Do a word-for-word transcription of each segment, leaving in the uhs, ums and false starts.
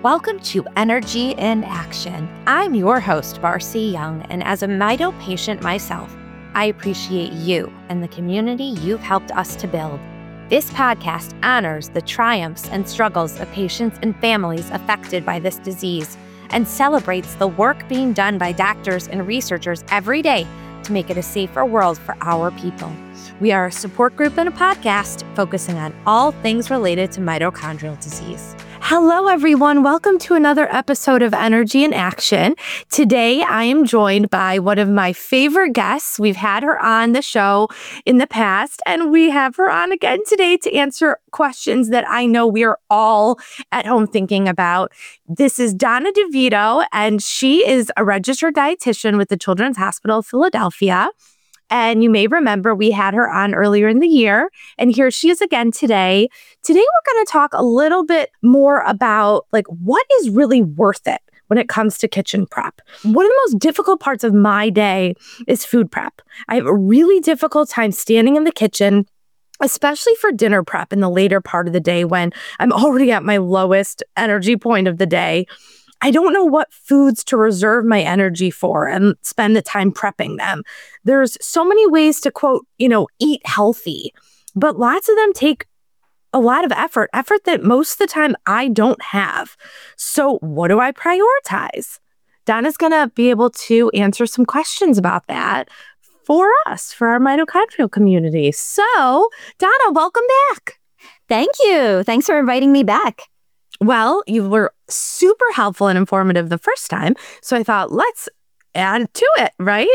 Welcome to Energy in Action. I'm your host, Barcy Young, and as a Mito patient myself, I appreciate you and the community you've helped us to build. This podcast honors the triumphs and struggles of patients and families affected by this disease and celebrates the work being done by doctors and researchers every day to make it a safer world for our people. We are a support group and a podcast focusing on all things related to mitochondrial disease. Hello, everyone. Welcome to another episode of Energy in Action. Today, I am joined by one of my favorite guests. We've had her on the show in the past, and we have her on again today to answer questions that I know we are all at home thinking about. This is Donna DeVito, and she is a registered dietitian with the Children's Hospital of Philadelphia. And you may remember we had her on earlier in the year, and here she is again today. Today, we're going to talk a little bit more about like what is really worth it when it comes to kitchen prep. One of the most difficult parts of my day is food prep. I have a really difficult time standing in the kitchen, especially for dinner prep in the later part of the day when I'm already at my lowest energy point of the day. I don't know what foods to reserve my energy for and spend the time prepping them. There's so many ways to, quote, you know, eat healthy, but lots of them take a lot of effort, effort that most of the time I don't have. So what do I prioritize? Donna's going to be able to answer some questions about that for us, for our mitochondrial community. So, Donna, welcome back. Thank you. Thanks for inviting me back. Well, you were super helpful and informative the first time, so I thought, let's add to it, right?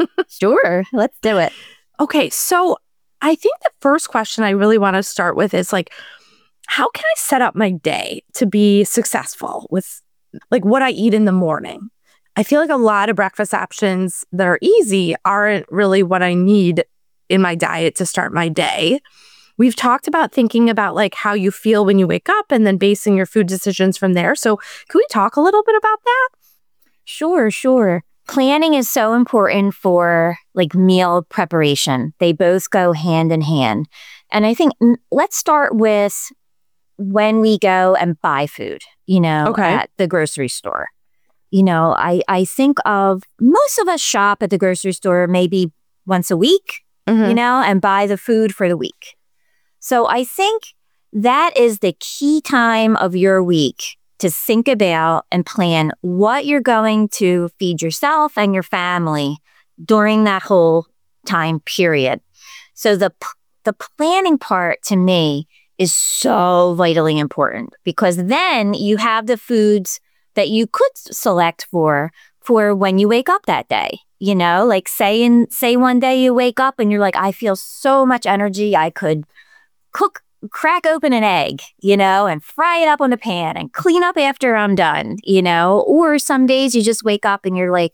Sure, let's do it. Okay, so I think the first question I really want to start with is like, how can I set up my day to be successful with like what I eat in the morning? I feel like a lot of breakfast options that are easy aren't really what I need in my diet to start my day. We've talked about thinking about like how you feel when you wake up and then basing your food decisions from there. So can we talk a little bit about that? Sure, sure. Planning is so important for like meal preparation. They both go hand in hand. And I think mm, let's start with when we go and buy food, you know, okay. at the grocery store. You know, I, I think of most of us shop at the grocery store maybe once a week, mm-hmm. you know, and buy the food for the week. So I think that is the key time of your week to think about and plan what you're going to feed yourself and your family during that whole time period. So the the planning part to me is so vitally important because then you have the foods that you could select for for when you wake up that day. You know, like say in say one day you wake up and you're like, I feel so much energy, I could cook, crack open an egg, you know, and fry it up on the pan and clean up after I'm done, you know, or some days you just wake up and you're like,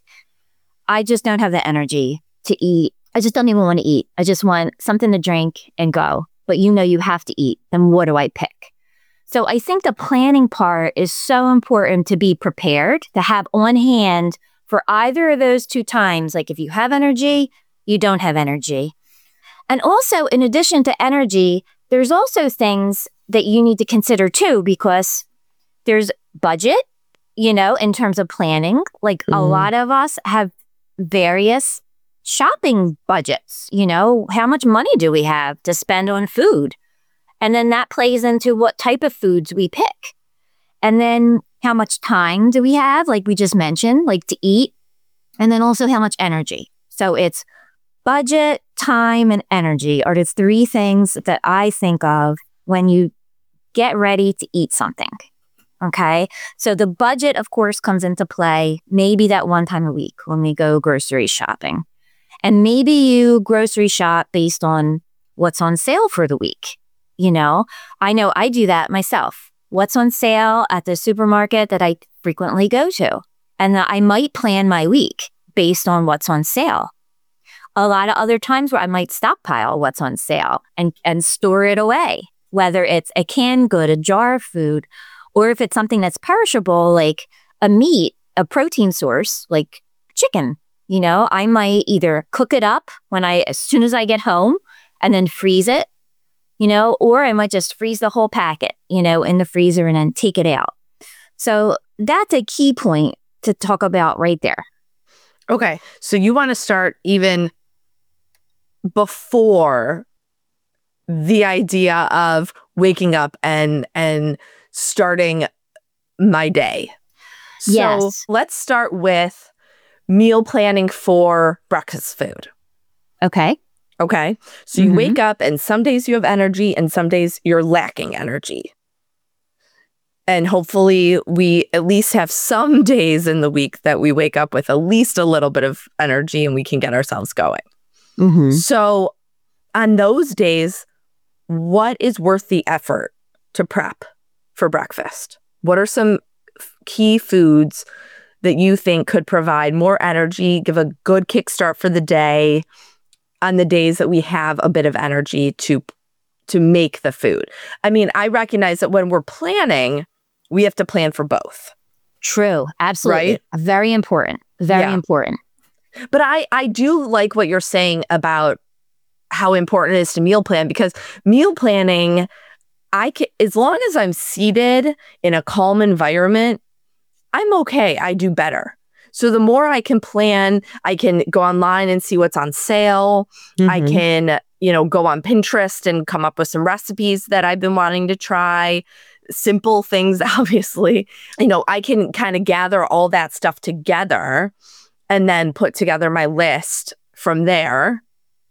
I just don't have the energy to eat. I just don't even want to eat. I just want something to drink and go. But you know, you have to eat. Then what do I pick? So I think the planning part is so important to be prepared, to have on hand for either of those two times. Like if you have energy, you don't have energy. And also, in addition to energy, there's also things that you need to consider too, because there's budget, you know, in terms of planning. Like mm-hmm. a lot of us have various shopping budgets, you know, how much money do we have to spend on food? And then that plays into what type of foods we pick. And then how much time do we have, like we just mentioned, like to eat? And then also how much energy. So it's budget, time, and energy are the three things that I think of when you get ready to eat something, okay? So the budget, of course, comes into play maybe that one time a week when we go grocery shopping. And maybe you grocery shop based on what's on sale for the week, you know? I know I do that myself. What's on sale at the supermarket that I frequently go to? And I might plan my week based on what's on sale. A lot of other times where I might stockpile what's on sale and, and store it away, whether it's a canned good, a jar of food, or if it's something that's perishable, like a meat, a protein source, like chicken. You know, I might either cook it up when I, as soon as I get home and then freeze it, you know, or I might just freeze the whole packet, you know, in the freezer and then take it out. So that's a key point to talk about right there. Okay. So you want to start even before the idea of waking up and and starting my day. So Yes. let's start with meal planning for breakfast food. Okay. Okay. So you Mhm. wake up and some days you have energy and some days you're lacking energy. And hopefully we at least have some days in the week that we wake up with at least a little bit of energy and we can get ourselves going. Mm-hmm. So on those days, what is worth the effort to prep for breakfast? What are some f- key foods that you think could provide more energy, give a good kickstart for the day on the days that we have a bit of energy to to make the food? I mean, I recognize that when we're planning, we have to plan for both. True. Absolutely. Right? Very important. Very Yeah. important. But I, I do like what you're saying about how important it is to meal plan, because meal planning, I can, as long as I'm seated in a calm environment, I'm okay. I do better. So the more I can plan, I can go online and see what's on sale. I Mhm. can, you know, go on Pinterest and come up with some recipes that I've been wanting to try. Simple things, obviously. You know, I can kind of gather all that stuff together and then put together my list from there.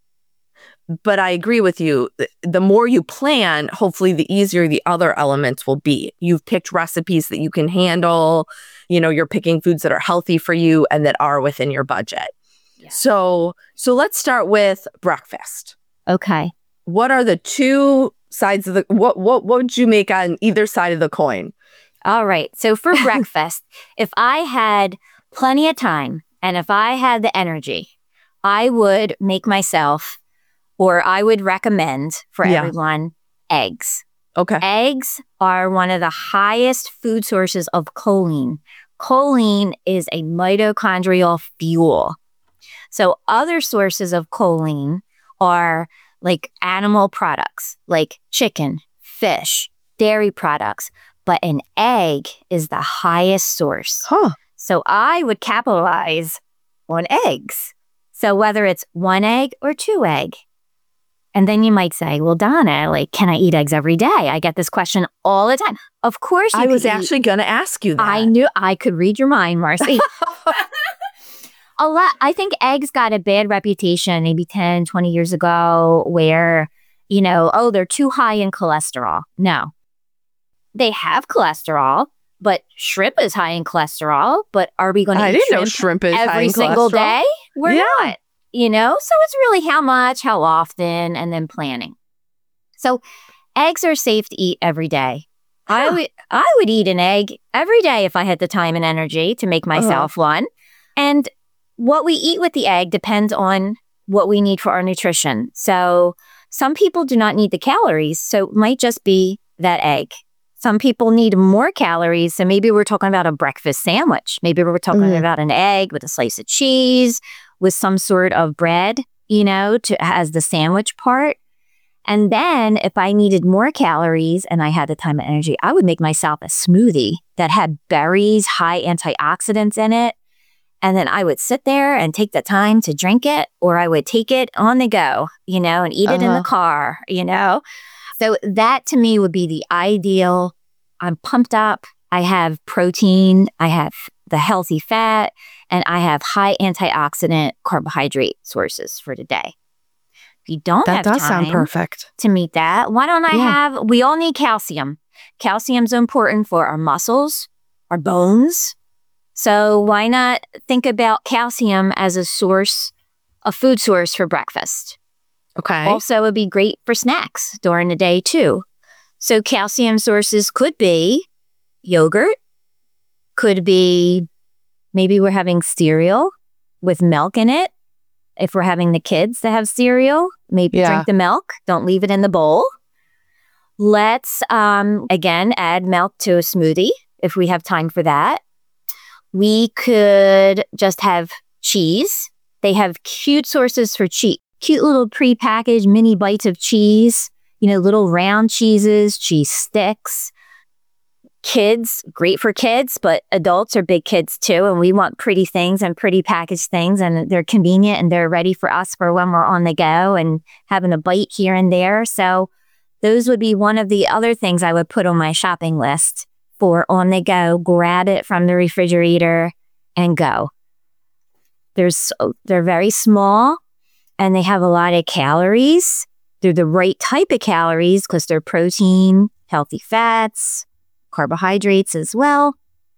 But I agree with you. th- The more you plan, hopefully the easier the other elements will be. You've picked recipes that you can handle. You know, you're picking foods that are healthy for you and that are within your budget. Yeah. So, so let's start with breakfast. Okay. What are the two sides of the what what what would you make on either side of the coin? All right. So for breakfast, if I had plenty of time and if I had the energy, I would make myself, or I would recommend for Yeah. everyone, eggs. Okay. Eggs are one of the highest food sources of choline. Choline is a mitochondrial fuel. So other sources of choline are like animal products, like chicken, fish, dairy products. But an egg is the highest source. Huh. So I would capitalize on eggs. So whether it's one egg or two egg. And then you might say, well, Donna, like, can I eat eggs every day? I get this question all the time. Of course you I could was eat- actually going to ask you that. I knew I could read your mind, Marcy. A lot. I think eggs got a bad reputation maybe ten, twenty years ago where, you know, oh, they're too high in cholesterol. No. They have cholesterol, but shrimp is high in cholesterol. But are we going to I eat didn't shrimp know shrimp is high every in single cholesterol. day? We're Yeah. not. You know, so it's really how much, how often, and then planning. So eggs are safe to eat every day. I Huh. would I would eat an egg every day if I had the time and energy to make myself one. And what we eat with the egg depends on what we need for our nutrition. So some people do not need the calories, so it might just be that egg. Some people need more calories, so maybe we're talking about a breakfast sandwich. Maybe we're talking Mhm. about an egg with a slice of cheese, with some sort of bread, you know, to as the sandwich part. And then if I needed more calories and I had the time and energy, I would make myself a smoothie that had berries, high antioxidants in it. And then I would sit there and take the time to drink it, or I would take it on the go, you know, and eat it in Uh-huh. the car, you know. So that to me would be the ideal. I'm pumped up. I have protein. I have the healthy fat, and I have high antioxidant carbohydrate sources for the day. If you don't That have does time sound perfect. to meet that, why don't I Yeah. have, we all need calcium. Calcium's important for our muscles, our bones. So why not think about calcium as a source, a food source for breakfast? Okay. Also, it would be great for snacks during the day too. So calcium sources could be yogurt, could be maybe we're having cereal with milk in it. If we're having the kids that have cereal, maybe Yeah. drink the milk. Don't leave it in the bowl. Let's, um, again, add milk to a smoothie if we have time for that. We could just have cheese. They have cute sources for cheese. Cute little prepackaged mini bites of cheese, you know, little round cheeses, cheese sticks. kids, great for kids, but adults are big kids too. And we want pretty things and pretty packaged things, and they're convenient and they're ready for us for when we're on the go and having a bite here and there. So those would be one of the other things I would put on my shopping list for on the go. Grab it from the refrigerator and go. There's, they're very small and they have a lot of calories. They're the right type of calories because they're protein, healthy fats, carbohydrates as well.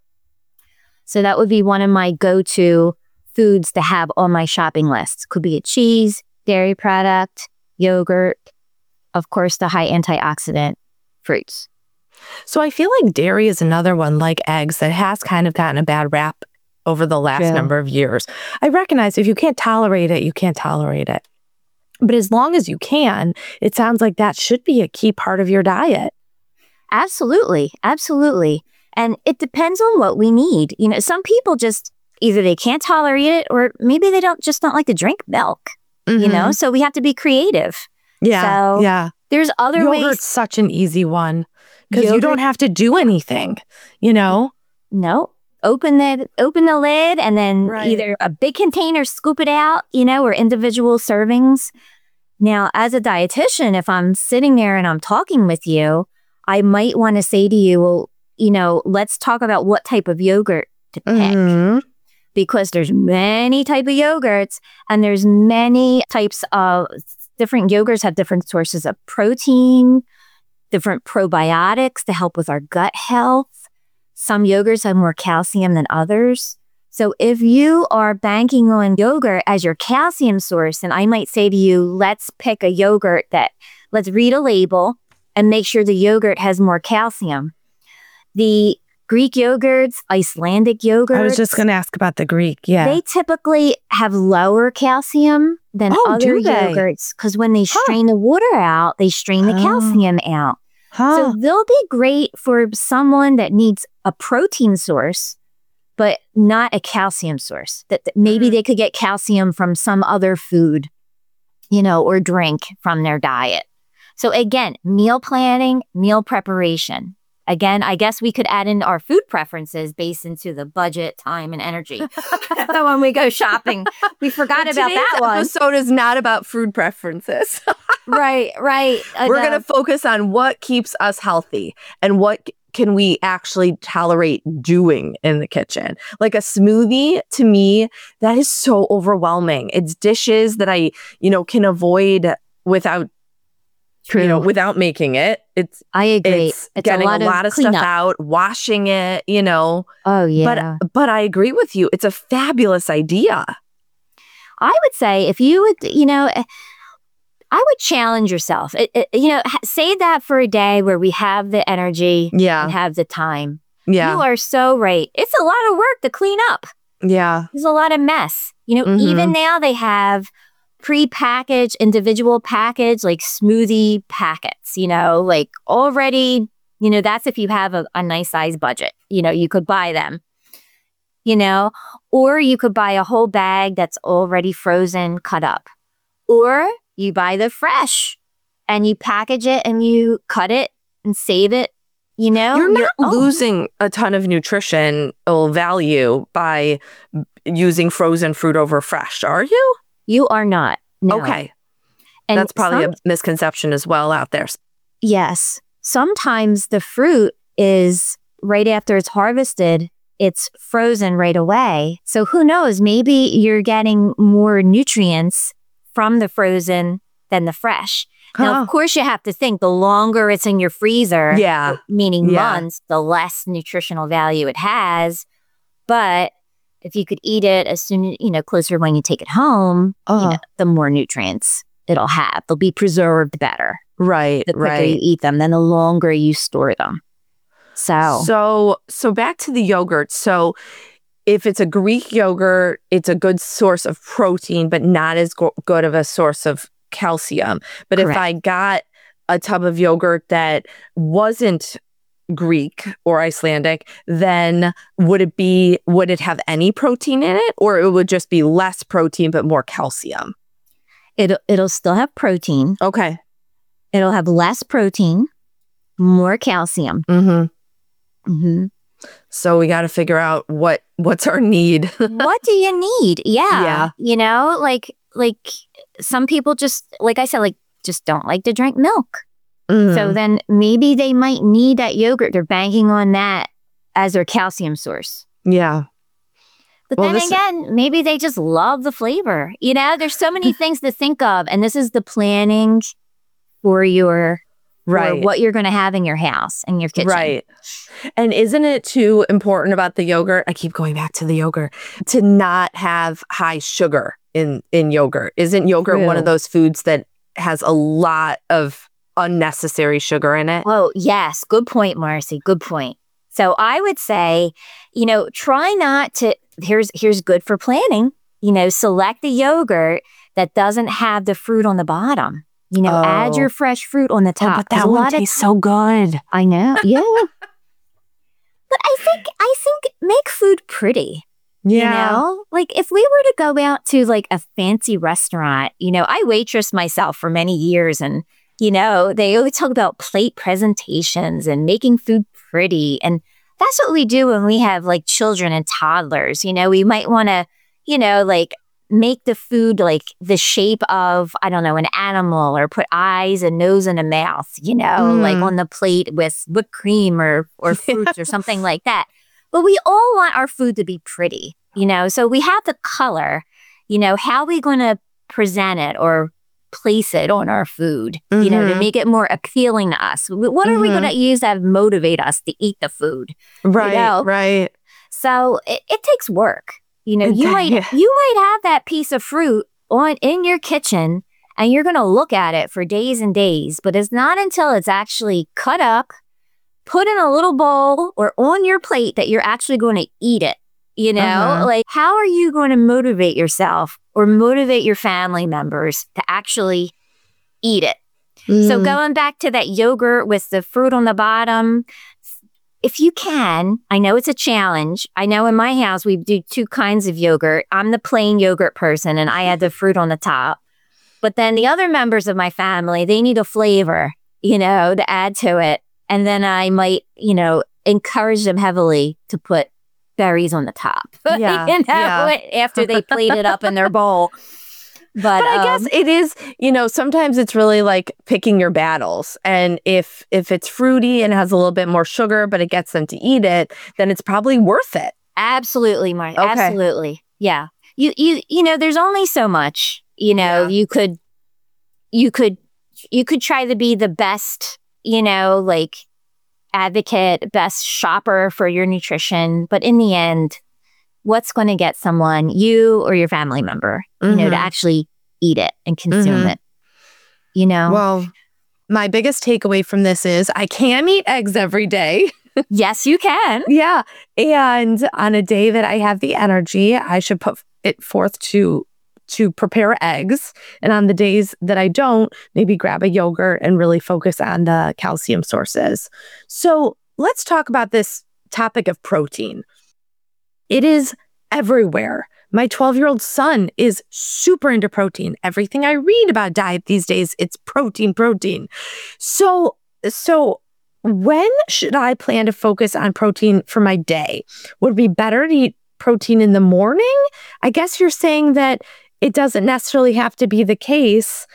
So that would be one of my go-to foods to have on my shopping list. Could be a cheese, dairy product, yogurt, of course, the high antioxidant fruits. So I feel like dairy is another one, like eggs, that has kind of gotten a bad rap over the last True. number of years. I recognize if you can't tolerate it, you can't tolerate it. But as long as you can, it sounds like that should be a key part of your diet. Absolutely. Absolutely. And it depends on what we need. You know, some people just either they can't tolerate it or maybe they don't just don't like to drink milk, Mm-hmm. you know, so we have to be creative. Yeah. So yeah. there's other Yogurt's ways. such an easy one because you Yogurt- don't have to do anything, you know? No. Open the open the lid and then Right. either a big container, scoop it out, you know, or individual servings. Now, as a dietitian, if I'm sitting there and I'm talking with you, I might want to say to you, well, you know, let's talk about what type of yogurt to pick. Mhm. Because there's many type of yogurts and there's many types of different yogurts have different sources of protein, different probiotics to help with our gut health. Some yogurts have more calcium than others. So if you are banking on yogurt as your calcium source, then I might say to you, let's pick a yogurt that, let's read a label and make sure the yogurt has more calcium. The Greek yogurts, Icelandic yogurts. I was just going to ask about the Greek. Yeah. They typically have lower calcium than Oh, other do they? yogurts because when they Huh. strain the water out, they strain the Oh. calcium out. huh. So they'll be great for someone that needs a protein source, but not a calcium source. That, that maybe Mhm. they could get calcium from some other food, you know, or drink from their diet. So again, meal planning, meal preparation. Again, I guess we could add in our food preferences based into the budget, time, and energy. When we go shopping, we forgot about Today's that one. episode is not about food preferences. Right, right. I We're know. going to focus on what keeps us healthy and what can we actually tolerate doing in the kitchen. Like a smoothie, to me, that is so overwhelming. It's dishes that I, you know, can avoid without, you know, without making it. It's I agree. it's, It's getting a lot, a lot of, cleanup. stuff out, washing it, you know. Oh, yeah. But but I agree with you. It's a fabulous idea. I would say if you would, you know, eh, I would challenge yourself. It, it, you know, ha- say that for a day where we have the energy Yeah. and have the time. Yeah. You are so right. It's a lot of work to clean up. Yeah. There's a lot of mess. You know, Mhm. even now they have pre-packaged, individual package, like smoothie packets, you know, like already, you know, that's if you have a, a nice size budget, you know, you could buy them, you know, or you could buy a whole bag that's already frozen, cut up, or you buy the fresh and you package it and you cut it and save it, you know. You're not Your own. losing a ton of nutritional value by using frozen fruit over fresh, are you? You are not. No. Okay. And That's probably some- a misconception as well out there. Yes. Sometimes the fruit is right after it's harvested, it's frozen right away. So who knows? Maybe you're getting more nutrients from the frozen than the fresh. Now, Huh. of course, you have to think the longer it's in your freezer, Yeah. meaning Yeah. months, the less nutritional value it has. But if you could eat it as soon, you know, closer when you take it home, you Uh-huh. know, the more nutrients it'll have. They'll be preserved better Right. the quicker Right. you eat them, then the longer you store them. So, So, so back to the yogurt. So, if it's a Greek yogurt, it's a good source of protein, but not as go- good of a source of calcium. But if Correct. I got a tub of yogurt that wasn't Greek or Icelandic, then would it be, would it have any protein in it, or it would just be less protein but more calcium? it'll it'll still have protein. Okay. It'll have less protein, more calcium. Mm-hmm. Mm-hmm. So we got to figure out what what's our need. What do you need? Yeah. Yeah. You know, like, like some people just, like I said, like just don't like to drink milk. Mm. So then maybe they might need that yogurt. They're banking on that as their calcium source. Yeah. But Well, then this- again, maybe they just love the flavor. You know, there's so many things to think of. And this is the planning for your, Right. for what you're going to have in your house, in your kitchen. Right. And isn't it too important about the yogurt? I keep going back to the yogurt to not have high sugar in, in yogurt. Isn't yogurt True. one of those foods that has a lot of unnecessary sugar in it? Oh, yes. Good point, Marcy. Good point. So I would say, you know, try not to, here's, here's good for planning, you know, select the yogurt that doesn't have the fruit on the bottom. You know, Oh. add your fresh fruit on the top. Oh, but 'Cause that a one lot of- tastes so good. I know. Yeah. But I think, I think make food pretty. You know, like if we were to go out to like a fancy restaurant, you know, I waitressed myself for many years and, you know, they always talk about plate presentations and making food pretty. And that's what we do when we have like children and toddlers. You know, we might want to, you know, like make the food like the shape of, I don't know, an animal or put eyes and nose and a mouth, you know, Mm. like on the plate with whipped cream or, or fruits or something like that. But we all want our food to be pretty, you know, so we have the color, you know, how are we going to present it or place it on our food, you know, to Mhm. make it more appealing to us? What are we Mhm. going to use that motivate us to eat the food? Right. know? Right. So it, it takes work. You know, you might Yeah. you might have that piece of fruit on in your kitchen and you're going to look at it for days and days, but it's not until it's actually cut up, put in a little bowl or on your plate that you're actually going to eat it. You know, Uh-huh. like how are you going to motivate yourself or motivate your family members to actually eat it? So Mm. going back to that yogurt with the fruit on the bottom, if you can, I know it's a challenge. I know in my house we do two kinds of yogurt. I'm the plain yogurt person and I add the fruit on the top. But then the other members of my family, they need a flavor, you know, to add to it. And then I might, you know, encourage them heavily to put berries on the top. Yeah, you know, yeah. after they plate it up in their bowl. But, But I um, guess it is, you know, sometimes it's really like picking your battles. And if if it's fruity and has a little bit more sugar, but it gets them to eat it, then it's probably worth it. Absolutely, Marty. Okay. Absolutely. Yeah. You you you know, there's only so much, you know, Yeah. you could you could you could try to be the best, you know, like advocate, best shopper for your nutrition, but in the end, what's going to get someone, you or your family member, you know, to Mhm. actually eat it and consume Mhm. it. You know? Well, my biggest takeaway from this is I can eat eggs every day. Yes, you can. Yeah. And on a day that I have the energy, I should put it forth to to prepare eggs. And on the days that I don't, maybe grab a yogurt and really focus on the calcium sources. So let's talk about this topic of protein. It is everywhere. My twelve-year-old son is super into protein. Everything I read about diet these days, it's protein, protein. So, so when should I plan to focus on protein for my day? Would it be better to eat protein in the morning? I guess you're saying that it doesn't necessarily have to be the case.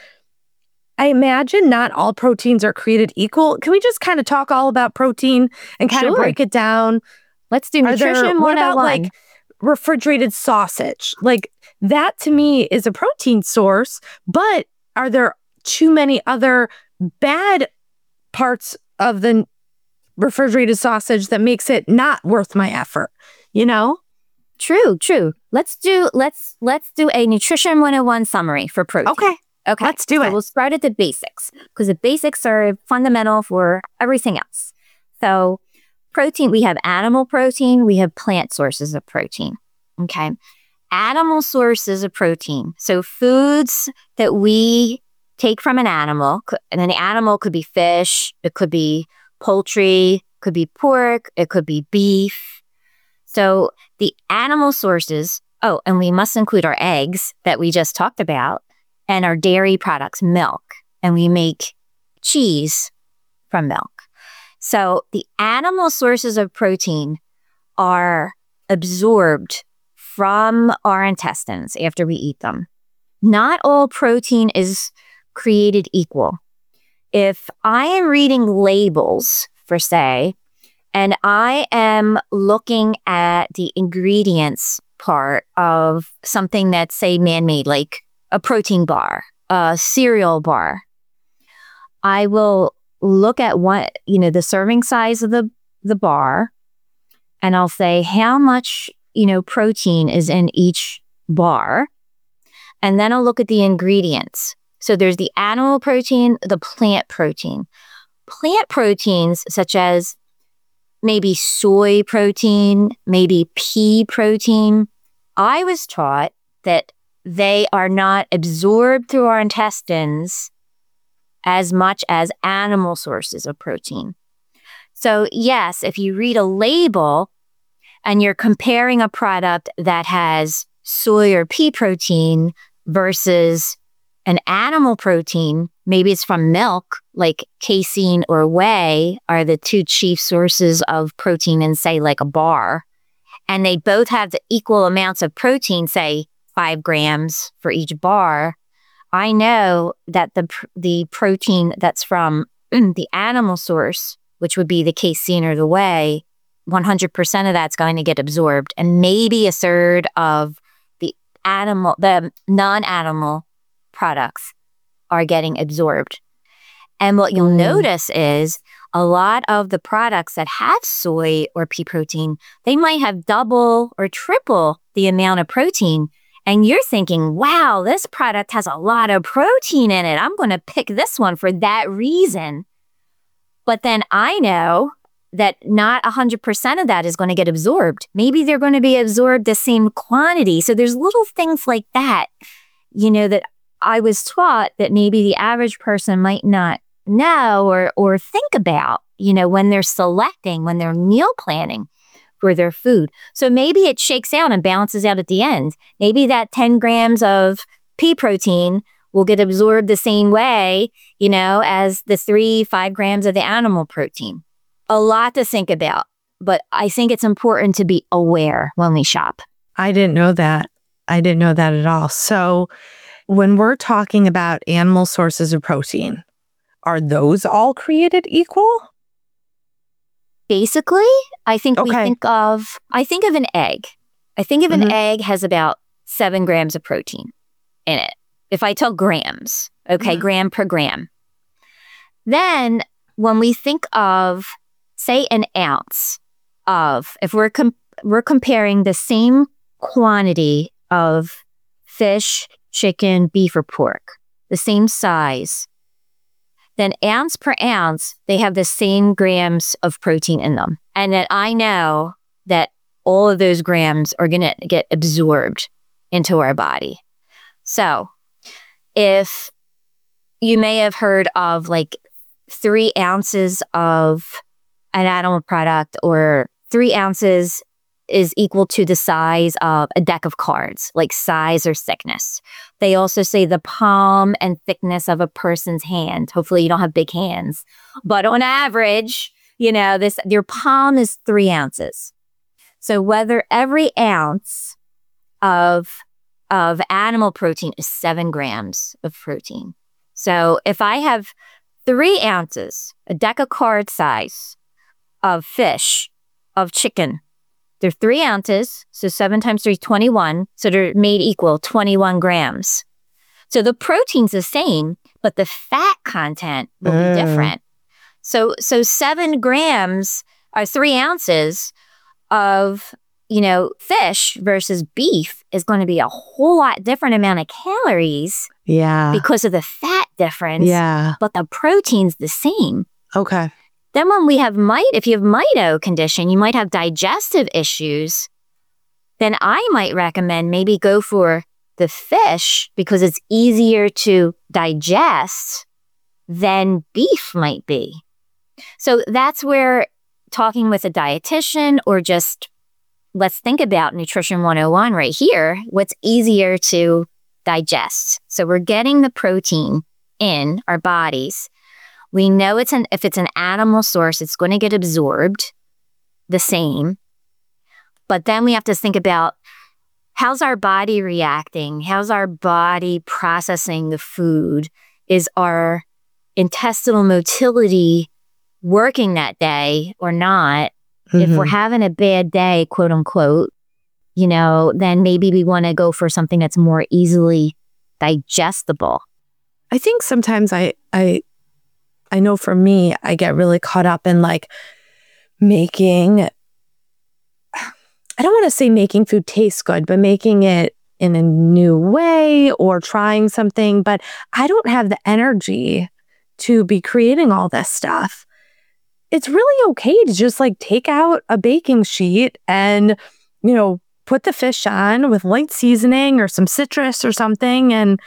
I imagine not all proteins are created equal. Can we just kind of talk all about protein and kind Sure. of break it down? Let's do Are there- nutrition what one oh about one. like refrigerated sausage? Like that to me is a protein source, but are there too many other bad parts of the refrigerated sausage that makes it not worth my effort? You know? True, true. Let's do let's let's do a nutrition one oh one summary for protein. Okay. Okay. Let's do so it. We'll start at the basics because the basics are fundamental for everything else. So protein, we have animal protein, we have plant sources of protein. Okay. Animal sources of protein. So foods that we take from an animal, c- and an animal could be fish, it could be poultry, could be pork, it could be beef. So the animal sources, oh, and we must include our eggs that we just talked about and our dairy products, milk, and we make cheese from milk. So the animal sources of protein are absorbed from our intestines after we eat them. Not all protein is created equal. If I am reading labels, for say, and I am looking at the ingredients part of something that's, say, man-made, like a protein bar, a cereal bar, I will look at what, you know, the serving size of the, the bar, and I'll say how much, you know, protein is in each bar. And then I'll look at the ingredients. So there's the animal protein, the plant protein. Plant proteins such as maybe soy protein, maybe pea protein. I was taught that they are not absorbed through our intestines as much as animal sources of protein. So yes, if you read a label and you're comparing a product that has soy or pea protein versus an animal protein, maybe it's from milk, like casein or whey are the two chief sources of protein in, say, like a bar, and they both have the equal amounts of protein, say five grams for each bar, I know that the the protein that's from the animal source, which would be the casein or the whey, one hundred percent of that's going to get absorbed, and maybe a third of the animal, the non-animal products are getting absorbed. And what you'll mm. notice is a lot of the products that have soy or pea protein, they might have double or triple the amount of protein. And you're thinking, wow, this product has a lot of protein in it. I'm going to pick this one for that reason. But then I know that not one hundred percent of that is going to get absorbed. Maybe they're going to be absorbed the same quantity. So there's little things like that, you know, that I was taught that maybe the average person might not know or or think about, you know, when they're selecting, when they're meal planning for their food. So maybe it shakes out and balances out at the end. Maybe that ten grams of pea protein will get absorbed the same way, you know, as the three, five grams of the animal protein. A lot to think about, but I think it's important to be aware when we shop. I didn't know that. I didn't know that at all. So when we're talking about animal sources of protein, are those all created equal? Basically, I think okay. we think of, I think of an egg. I think of an mm-hmm. egg has about seven grams of protein in it. If I tell grams, okay, mm-hmm. gram per gram. Then when we think of, say, an ounce of, if we're com- we're comparing the same quantity of fish, chicken, beef, or pork, the same size, then ounce per ounce, they have the same grams of protein in them. And that I know that all of those grams are going to get absorbed into our body. So if you may have heard of like three ounces of an animal product or three ounces is equal to the size of a deck of cards, like size or thickness. They also say the palm and thickness of a person's hand. Hopefully you don't have big hands, but on average, you know, this, your palm is three ounces. So whether every ounce of, of animal protein is seven grams of protein. So if I have three ounces, a deck of card size of fish, of chicken, they're three ounces, so seven times three, twenty-one. So they're made equal, twenty-one grams. So the protein's the same, but the fat content will mm. be different. So so seven grams or three ounces of, you know, fish versus beef is going to be a whole lot different amount of calories. Yeah. Because of the fat difference. Yeah. But the protein's the same. Okay. Then when we have mite, if you have mito condition, you might have digestive issues, then I might recommend maybe go for the fish because it's easier to digest than beef might be. So that's where talking with a dietitian or just let's think about Nutrition one oh one right here, what's easier to digest. So we're getting the protein in our bodies. We know it's an if it's an animal source, it's going to get absorbed the same. But then we have to think about how's our body reacting? How's our body processing the food? Is our intestinal motility working that day or not? Mm-hmm. If we're having a bad day, quote unquote, you know, then maybe we want to go for something that's more easily digestible. I think sometimes I, I, I know for me, I get really caught up in like making, I don't want to say making food taste good, but making it in a new way or trying something, but I don't have the energy to be creating all this stuff. It's really okay to just like take out a baking sheet and, you know, put the fish on with light seasoning or some citrus or something. And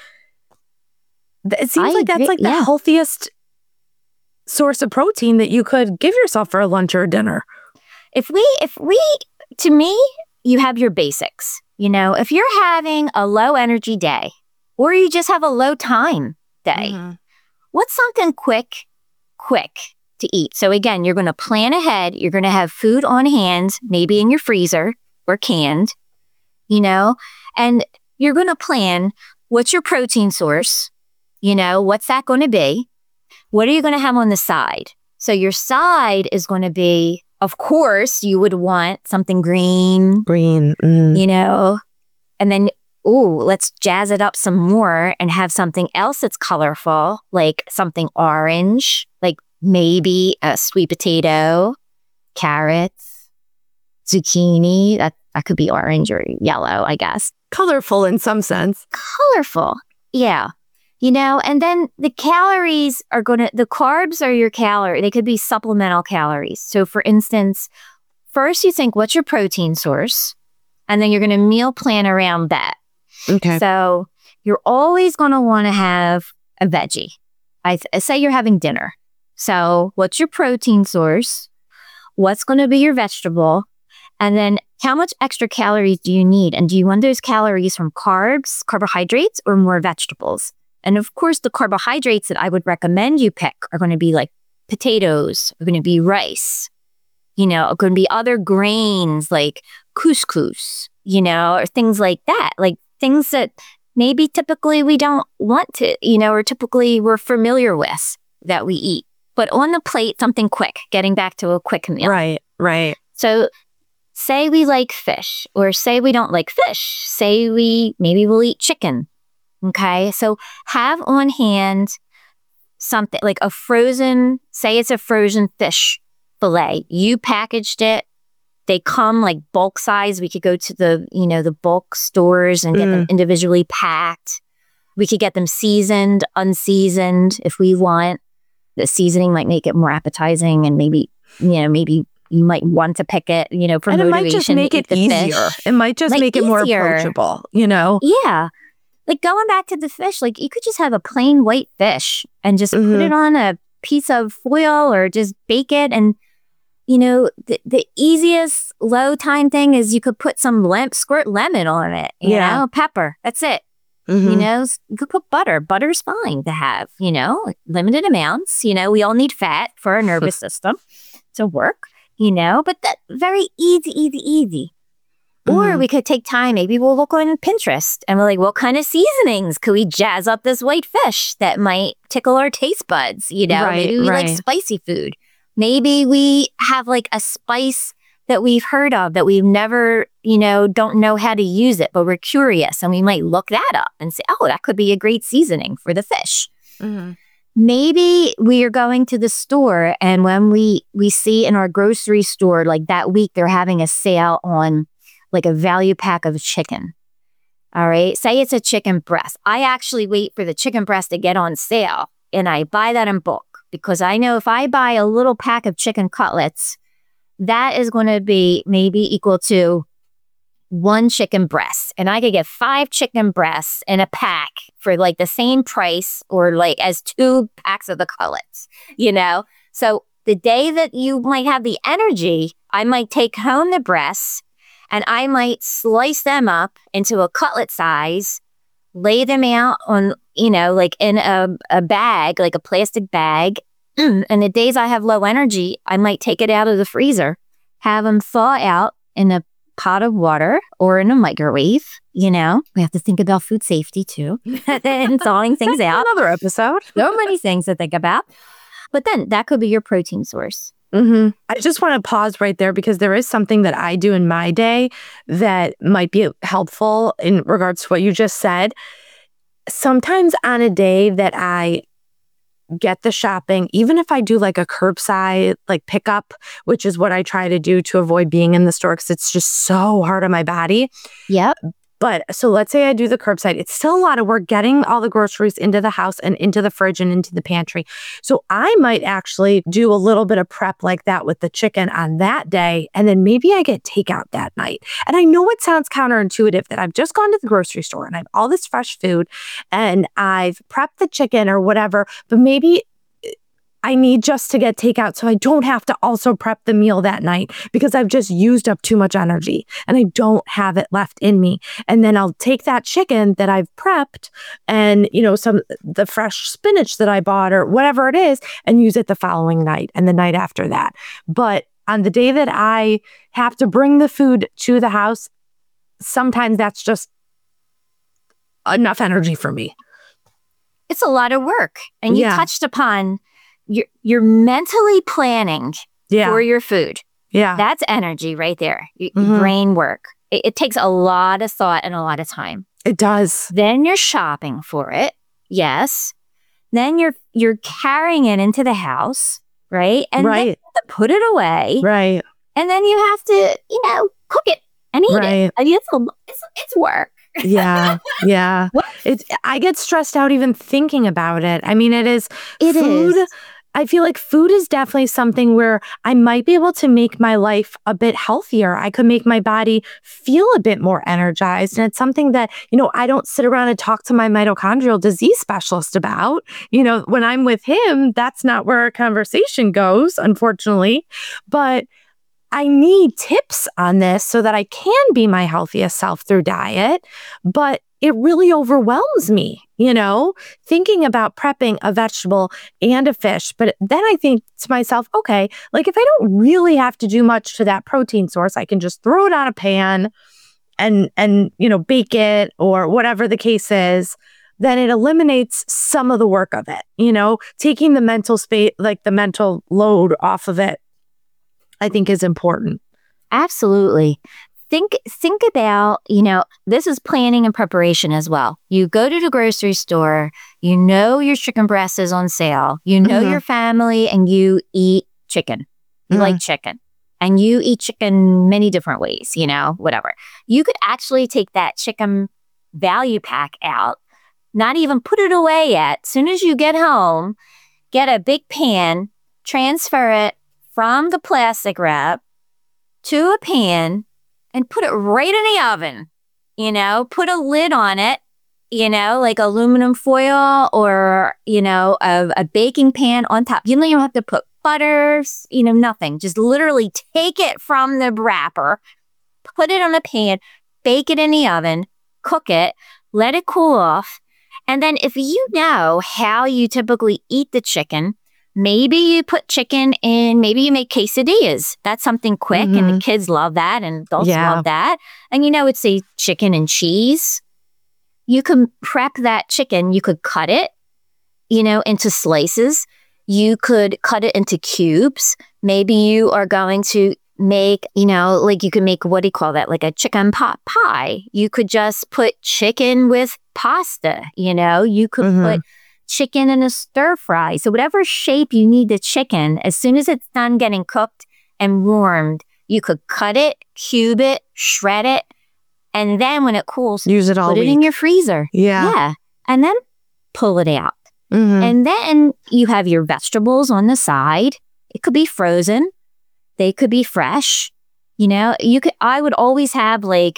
it seems I like that's agree. like the yeah. healthiest source of protein that you could give yourself for a lunch or a dinner. If we, if we, to me, you have your basics. You know, if you're having a low energy day or you just have a low time day, mm-hmm. what's something quick, quick to eat? So again, you're going to plan ahead. You're going to have food on hand, maybe in your freezer or canned, you know, and you're going to plan what's your protein source, you know, what's that going to be? What are you going to have on the side? So your side is going to be, of course, you would want something green. Green. Mm. You know, and then, ooh, let's jazz it up some more and have something else that's colorful, like something orange, like maybe a sweet potato, carrots, zucchini. That, that could be orange or yellow, I guess. Colorful in some sense. Colorful. Yeah. You know, and then the calories are going to, the carbs are your calorie. They could be supplemental calories. So for instance, first you think, what's your protein source? And then you're going to meal plan around that. Okay. So you're always going to want to have a veggie. I th- say you're having dinner. So what's your protein source? What's going to be your vegetable? And then how much extra calories do you need? And do you want those calories from carbs, carbohydrates, or more vegetables? And of course, the carbohydrates that I would recommend you pick are going to be like potatoes, are going to be rice, you know, are going to be other grains like couscous, you know, or things like that, like things that maybe typically we don't want to, you know, or typically we're familiar with that we eat. But on the plate, something quick, getting back to a quick meal. Right, right. So say we like fish, or say we don't like fish. Say we, maybe we'll eat chicken. Okay, so have on hand something like a frozen, say it's a frozen fish fillet. You packaged it. They come like bulk size. We could go to the, you know, the bulk stores and get mm. them individually packed. We could get them seasoned, unseasoned if we want. The seasoning might make it more appetizing, and maybe, you know, maybe you might want to pick it, you know, for and motivation. And it might just make it easier. Fish. It might just like make easier. it more approachable, you know? Yeah. Like going back to the fish, like you could just have a plain white fish and just mm-hmm. put it on a piece of foil or just bake it. And, you know, the, the easiest low time thing is you could put some lem- squirt lemon on it, you yeah. know, pepper. That's it. Mm-hmm. You know, you could put butter. Butter's fine to have, you know, limited amounts. You know, we all need fat for our nervous system to work, you know, but that very easy, easy, easy. Or mm-hmm. we could take time. Maybe we'll look on Pinterest and we're like, what kind of seasonings could we jazz up this white fish that might tickle our taste buds? You know, right, maybe we right. like spicy food. Maybe we have like a spice that we've heard of that we've never, you know, don't know how to use it, but we're curious and we might look that up and say, oh, that could be a great seasoning for the fish. Mm-hmm. Maybe we are going to the store and when we, we see in our grocery store, like that week, they're having a sale on like a value pack of chicken. All right. Say it's a chicken breast. I actually wait for the chicken breast to get on sale and I buy that in bulk because I know if I buy a little pack of chicken cutlets, that is going to be maybe equal to one chicken breast. And I could get five chicken breasts in a pack for like the same price or like as two packs of the cutlets, you know? So the day that you might have the energy, I might take home the breasts and I might slice them up into a cutlet size, lay them out on, you know, like in a, a bag, like a plastic bag, And the days I have low energy, I might take it out of the freezer, have them thaw out in a pot of water or in a microwave. You know, we have to think about food safety too, and thawing things out. Another episode. So many things to think about. But then that could be your protein source. Mm-hmm. I just want to pause right there because there is something that I do in my day that might be helpful in regards to what you just said. Sometimes on a day that I get the shopping, even if I do like a curbside like pickup, which is what I try to do to avoid being in the store because it's just so hard on my body. Yep. But so let's say I do the curbside. It's still a lot of work getting all the groceries into the house and into the fridge and into the pantry. So I might actually do a little bit of prep like that with the chicken on that day. And then maybe I get takeout that night. And I know it sounds counterintuitive that I've just gone to the grocery store and I have all this fresh food and I've prepped the chicken or whatever, but maybe I need just to get takeout so I don't have to also prep the meal that night because I've just used up too much energy and I don't have it left in me. And then I'll take that chicken that I've prepped and, you know, some the fresh spinach that I bought or whatever it is and use it the following night and the night after that. But on the day that I have to bring the food to the house, sometimes that's just enough energy for me. It's a lot of work. And you Yeah. touched upon You're, you're mentally planning Yeah. for your food. Yeah. That's energy right there. Y- Mhm. Brain work. It, it takes a lot of thought and a lot of time. It does. Then you're shopping for it. Yes. Then you're you're carrying it into the house, right? And then you Right. have to put it away. Right. And then you have to, you know, cook it and eat Right. it. I mean, it's, a, it's, it's work. Yeah. Yeah. What? It's, I get stressed out even thinking about it. I mean, it is It food. is. I feel like food is definitely something where I might be able to make my life a bit healthier. I could make my body feel a bit more energized. And it's something that, you know, I don't sit around and talk to my mitochondrial disease specialist about. You know, when I'm with him, that's not where our conversation goes, unfortunately. But I need tips on this so that I can be my healthiest self through diet. But it really overwhelms me, you know, thinking about prepping a vegetable and a fish. But then I think to myself, okay, like if I don't really have to do much to that protein source, I can just throw it on a pan and, and, you know, bake it or whatever the case is, then it eliminates some of the work of it, you know, taking the mental space, like the mental load off of it, I think is important. Absolutely. Think think about, you know, this is planning and preparation as well. You go to the grocery store, you know your chicken breast is on sale, you know Mhm. your family, and you eat chicken. You Mhm. like chicken. And you eat chicken many different ways, you know, whatever. You could actually take that chicken value pack out, not even put it away yet. As soon as you get home, get a big pan, transfer it from the plastic wrap to a pan, and put it right in the oven, you know, put a lid on it, you know, like aluminum foil or, you know, a, a baking pan on top. You don't even have to put butter, you know, nothing. Just literally take it from the wrapper, put it on a pan, bake it in the oven, cook it, let it cool off. And then if you know how you typically eat the chicken, maybe you put chicken in, maybe you make quesadillas. That's something quick Mhm. and the kids love that and adults Yeah. love that. And you know, it's a chicken and cheese. You can prep that chicken. You could cut it, you know, into slices. You could cut it into cubes. Maybe you are going to make, you know, like you could make, what do you call that? Like a chicken pot pie. You could just put chicken with pasta, you know, you could Mhm. put chicken in a stir fry. So whatever shape you need the chicken, as soon as it's done getting cooked and warmed, you could cut it, cube it, shred it, and then when it cools, Use it all put week. it in your freezer. Yeah. Yeah. And then pull it out. Mhm. And then you have your vegetables on the side. It could be frozen. They could be fresh. You know, you could, I would always have like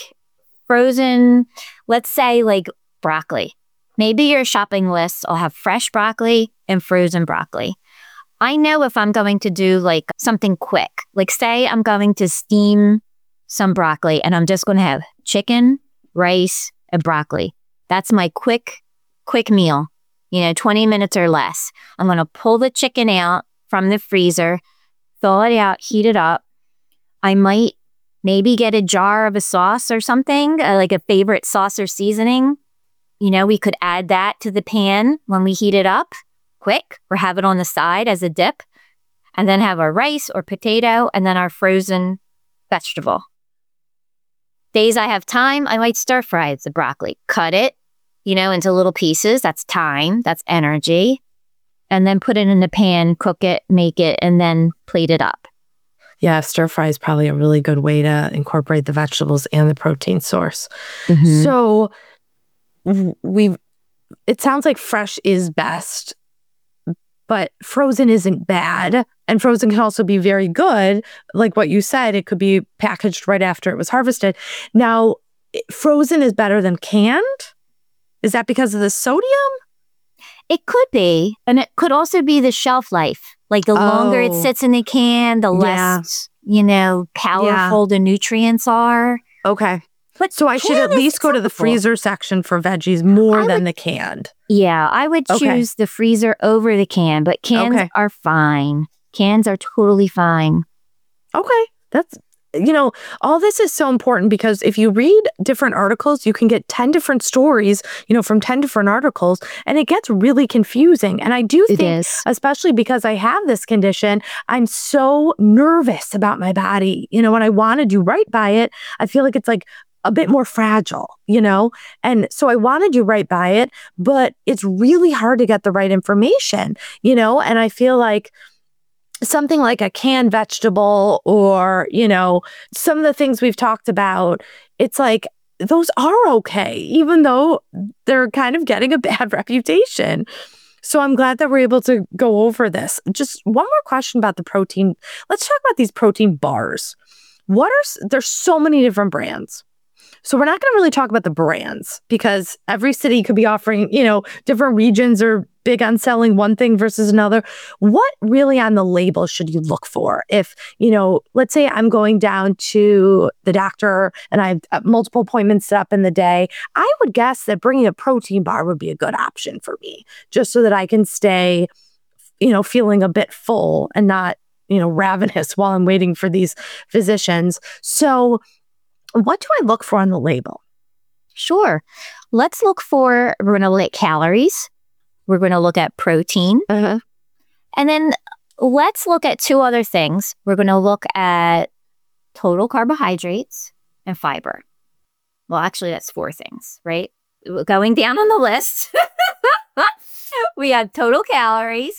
frozen, let's say like broccoli. Maybe your shopping list will have fresh broccoli and frozen broccoli. I know if I'm going to do like something quick, like say I'm going to steam some broccoli and I'm just going to have chicken, rice, and broccoli. That's my quick, quick meal. you know, twenty minutes or less. I'm going to pull the chicken out from the freezer, thaw it out, heat it up. I might maybe get a jar of a sauce or something, uh, like a favorite sauce or seasoning. You know, we could add that to the pan when we heat it up quick, or have it on the side as a dip, and then have our rice or potato and then our frozen vegetable. Days I have time, I might stir fry the broccoli. Cut it, you know, into little pieces. That's time. That's energy. And then put it in the pan, cook it, make it, and then plate it up. Yeah, stir fry is probably a really good way to incorporate the vegetables and the protein source. Mm-hmm. So we, it sounds like fresh is best, but frozen isn't bad. And frozen can also be very good. Like what you said, it could be packaged right after it was harvested. Now, frozen is better than canned? Is that because of the sodium? It could be. And it could also be the shelf life. Like the longer Oh. it sits in the can, the Yeah. less, you know, powerful the nutrients are. Okay. But So I should can at is least go to the typical. freezer section for veggies more I than would- the canned. Yeah, I would Okay. choose the freezer over the can, but cans Okay. are fine. Cans are totally fine. Okay. That's, you know, all this is so important because if you read different articles, you can get ten different stories, you know, from ten different articles, and it gets really confusing. And I do It think, is. especially because I have this condition, I'm so nervous about my body. You know, when I want to do right by it, I feel like it's like a bit more fragile, you know? And so I want to do right by it, but it's really hard to get the right information, you know? And I feel like something like a canned vegetable or, you know, some of the things we've talked about, it's like those are okay, even though they're kind of getting a bad reputation. So I'm glad that we're able to go over this. Just one more question about the protein. Let's talk about these protein bars. What are, s- there's so many different brands. So we're not going to really talk about the brands because every city could be offering, you know, different regions are big on selling one thing versus another. What really on the label should you look for? If, you know, let's say I'm going down to the doctor and I have uh, multiple appointments set up in the day, I would guess that bringing a protein bar would be a good option for me, just so that I can stay, you know, feeling a bit full and not, you know, ravenous while I'm waiting for these physicians. So what do I look for on the label? Sure. Let's look for, we're going to look at calories. We're going to look at protein. Uh-huh. And then let's look at two other things. We're going to look at total carbohydrates and fiber. Well, actually, that's four things, right? Going down on the list, we have total calories.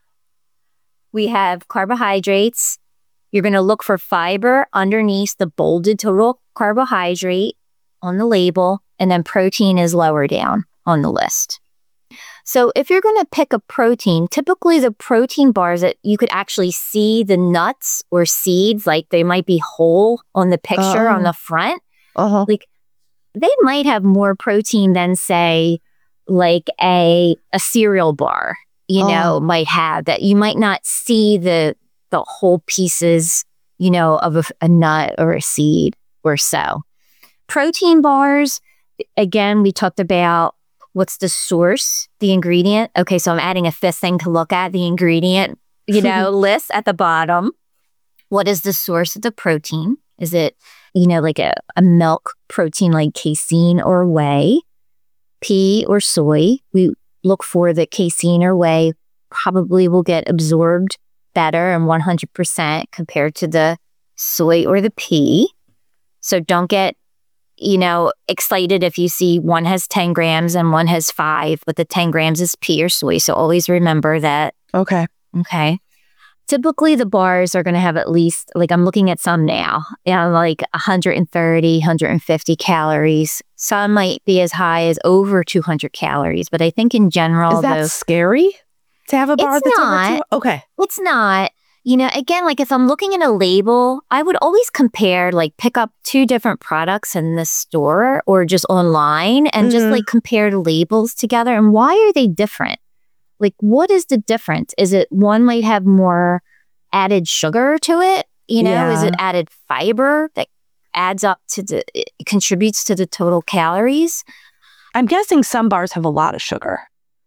We have carbohydrates. You're going to look for fiber underneath the bolded total carbohydrate on the label, and then protein is lower down on the list. So if you're going to pick a protein, typically the protein bars that you could actually see the nuts or seeds, like they might be whole on the picture Oh. on the front, Uh-huh. like they might have more protein than, say, like a a cereal bar, you know, Oh. might have that. You might not see the the whole pieces, you know, of a, a nut or a seed or so. Protein bars, again, we talked about what's the source, the ingredient. Okay, so I'm adding a fifth thing to look at, the ingredient, you know, list at the bottom. What is the source of the protein? Is it, you know, like a, a milk protein like casein or whey, pea or soy? We look for the casein or whey probably will get absorbed better and one hundred percent compared to the soy or the pea. So don't get, you know, excited if you see one has ten grams and one has five, but the ten grams is pea or soy. So always remember that. Okay. Okay. Typically, the bars are going to have at least, like I'm looking at some now, you know, like one hundred thirty, one hundred fifty calories. Some might be as high as over two hundred calories, but I think in general, Is that those, scary to have a bar It's that's not. over two? Okay. it's not. You know, again, like if I'm looking at a label, I would always compare, like pick up two different products in the store or just online and just Mhm. like compare the labels together. And why are they different? Like, what is the difference? Is it one might have more added sugar to it? You know, is Yeah. it added fiber that adds up to the, it contributes to the total calories? I'm guessing some bars have a lot of sugar.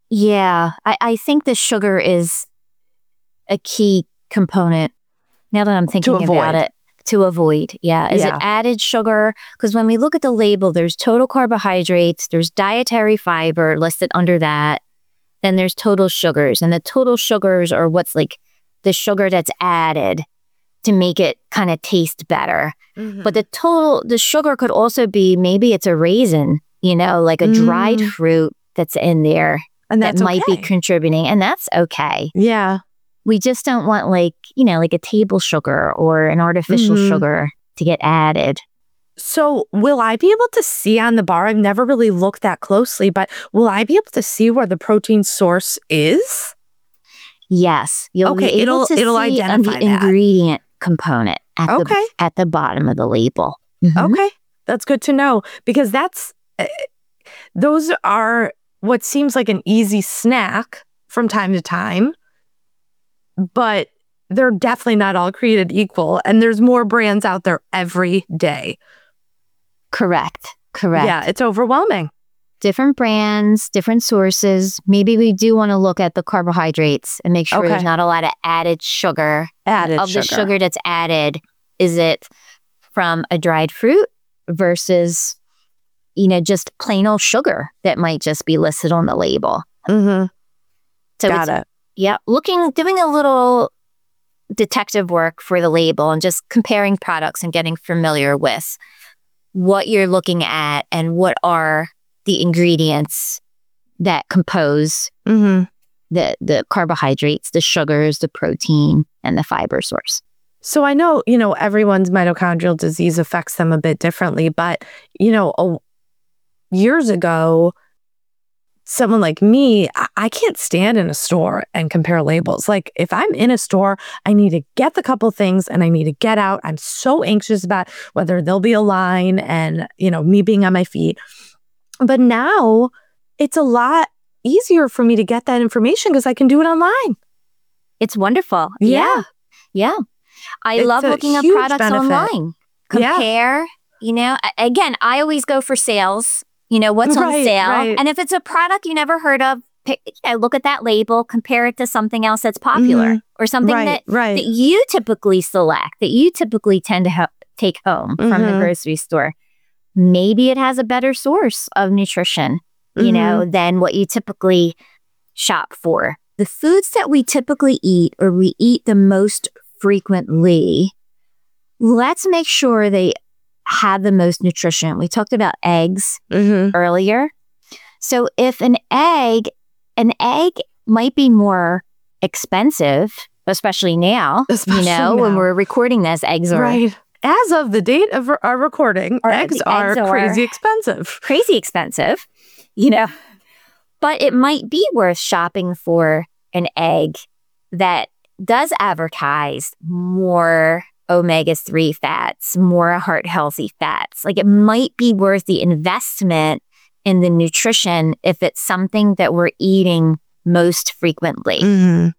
Yeah, I, I think the sugar is a key component now that I'm thinking about it. To avoid, yeah. Is Yeah. it added sugar? Because when we look at the label, there's total carbohydrates, there's dietary fiber listed under that, then there's total sugars. And the total sugars are what's like the sugar that's added to make it kind of taste better. Mm-hmm. But the total, the sugar could also be, maybe it's a raisin, you know, like a dried Mm. fruit that's in there And that that's might be okay. contributing. And that's okay. Yeah. We just don't want like, you know, like a table sugar or an artificial Mhm. sugar to get added. So will I be able to see on the bar? I've never really looked that closely, but will I be able to see where the protein source is? Yes. You'll Okay, be able it'll- to it'll see on identify the that. ingredient component at, Okay. the, at the bottom of the label. Mhm. Okay. That's good to know because that's, uh, those are what seems like an easy snack from time to time, but they're definitely not all created equal. And there's more brands out there every day. Correct. Correct. Yeah, it's overwhelming. Different brands, different sources. Maybe we do want to look at the carbohydrates and make sure Okay. there's not a lot of added sugar. Added of sugar. the sugar that's added, is it from a dried fruit versus, you know, just plain old sugar that might just be listed on the label? Mm-hmm. So Got it's, it. yeah, looking, doing a little detective work for the label and just comparing products and getting familiar with what you're looking at and what are the ingredients that compose Mm-hmm. the the carbohydrates, the sugars, the protein, and the fiber source. So I know, you know, everyone's mitochondrial disease affects them a bit differently, but, you know, a, years ago, someone like me, I, I can't stand in a store and compare labels. Like if I'm in a store, I need to get the couple things and I need to get out. I'm so anxious about whether there'll be a line and, you know, me being on my feet. But now it's a lot easier for me to get that information because I can do it online. It's wonderful. Yeah. Yeah. yeah. I It's love a looking at huge products benefit. online. Yeah. Compare, you know, A- again, I always go for sales, you know, what's on Right, sale. right. And if it's a product you never heard of, pick, you know, look at that label, compare it to something else that's popular Mhm. or something Right, that, right. that you typically select, that you typically tend to ha- take home from the Mhm. grocery store. Maybe it has a better source of nutrition, you Mhm. know, than what you typically shop for. The foods that we typically eat or we eat the most frequently, let's make sure they have the most nutrition. We talked about eggs Mm-hmm. earlier. So if an egg, an egg might be more expensive, especially now, Especially you know, when now. we're recording this, eggs are Right. As of the date of our recording, Or eggs, the are eggs are- crazy expensive. crazy expensive, you know, but it might be worth shopping for an egg that does advertise more omega three fats, more heart healthy fats. Like it might be worth the investment in the nutrition if it's something that we're eating most frequently. Mm-hmm.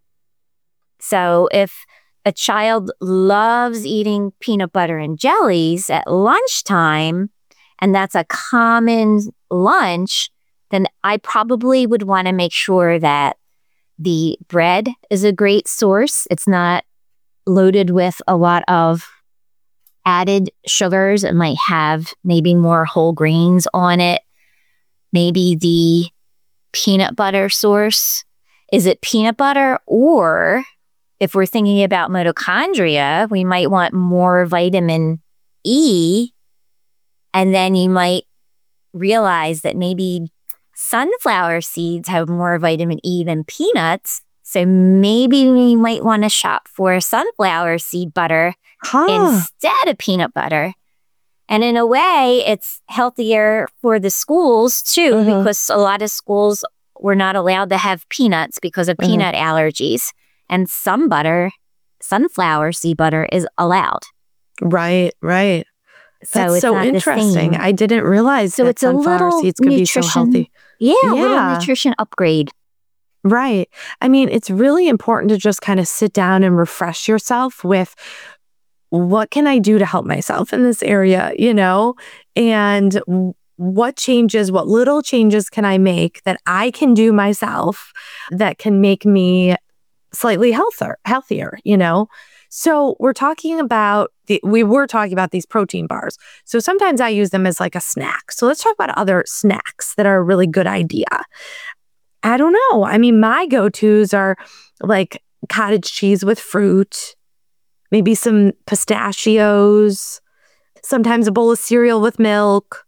So if a child loves eating peanut butter and jellies at lunchtime, and that's a common lunch, then I probably would want to make sure that the bread is a great source. It's not loaded with a lot of added sugars. It might have maybe more whole grains on it. Maybe the peanut butter source. Is it peanut butter? Or if we're thinking about mitochondria, we might want more vitamin E. And then you might realize that maybe sunflower seeds have more vitamin E than peanuts. So maybe we might want to shop for sunflower seed butter Huh. instead of peanut butter. And in a way, it's healthier for the schools too, Mhm. because a lot of schools were not allowed to have peanuts because of Mhm. peanut allergies. And some butter, sunflower seed butter, is allowed. Right, right. So That's it's so not the interesting. same. I didn't realize So that it's a sunflower little seeds could be so nutrition- healthy. Yeah, a little Yeah. nutrition upgrade. Right. I mean, it's really important to just kind of sit down and refresh yourself with what can I do to help myself in this area, you know? And w- what changes, what little changes can I make that I can do myself that can make me slightly healthier, healthier, you know? So we're talking about, the, we were talking about these protein bars. So sometimes I use them as like a snack. So let's talk about other snacks that are a really good idea. I don't know. I mean, my go-tos are like cottage cheese with fruit, maybe some pistachios, sometimes a bowl of cereal with milk.